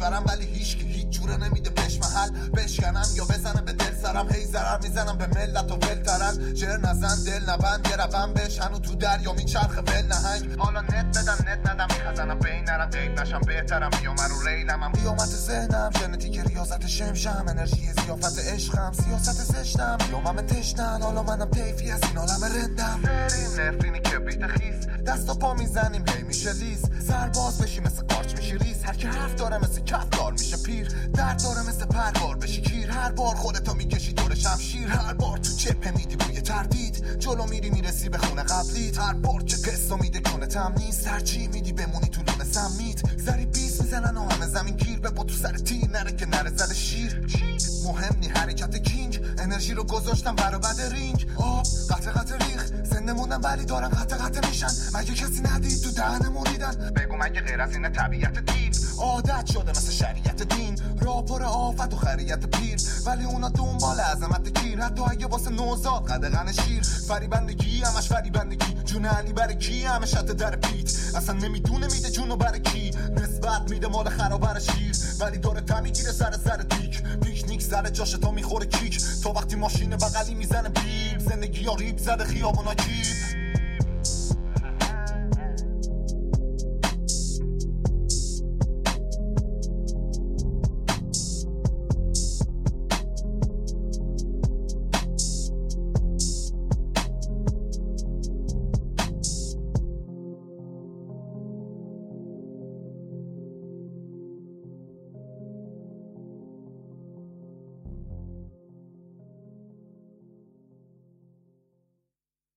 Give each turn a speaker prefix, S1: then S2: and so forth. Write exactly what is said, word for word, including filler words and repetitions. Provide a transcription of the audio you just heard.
S1: کشورم ولی هیچ کی هیچ جوره نمیده بهش محل بشکنم یا بزنه به دل سرم هی ضرر میزنم به ملت و ولترن جر نزن دل نبند یه رقم بشن و تو دریا میچرخه ول نهنگ حالا نت بدم نت ندم میخزنم بین نرم قید نشم بهترم بیامر و ریلمم قیامت ذهنم ژنتیک ریاضت شمشم انرژی زیافت عشقم سیاست زشتم بیامم تشنن حالا منم طیفی از این عالم رندم بریم نفرینی کبریت خیس دست و پا میزنیم هی میشه لیز سرباز بشی مثل قارچ میشی ریز هر که حرف داره مثل کف دار میشه پیر درد داره مثل پربار بشی کیر هر بار خودتو میکشی دور شمشیر هر بار تو چپه میدی بوی تردید جلو میری میرسی به خونه قبلیت هر بار که قصه میده کنه تم نیست هر چی میدی بمونی تو لونه سمیت زری بیس میزنن و همه زمین گیر به با تو سر تیر نره که نره زده شیر مهم نی حرکت کینگ انرژی رو گذاشتم برابد رینگ آب قطع قطع ریخ زنده موندم ولی دارم قطع قطع میشن مگه کسی ندید تو دهن موریدن بگو مگه غیر از اینه طبیعت دیو عادت شده مثل شریعت دین راپور آفت و خریت پیر ولی اونا دنبال عظمت گیر حتی اگه واسه نوزاد قدغن شیر فریبندگی همش فریبندگی جون علی برای کی همه شت در پیت اصلا نمیدونه میده جونو برای کی نسبت میده مال خرابر شیر ولی داره تمی گیره سر سر دیک پیکنیک سر جاش تا میخوره کیک تا وقتی ماشین بغلی میزنه بیب زندگی ها ریب زده خیابونا کیب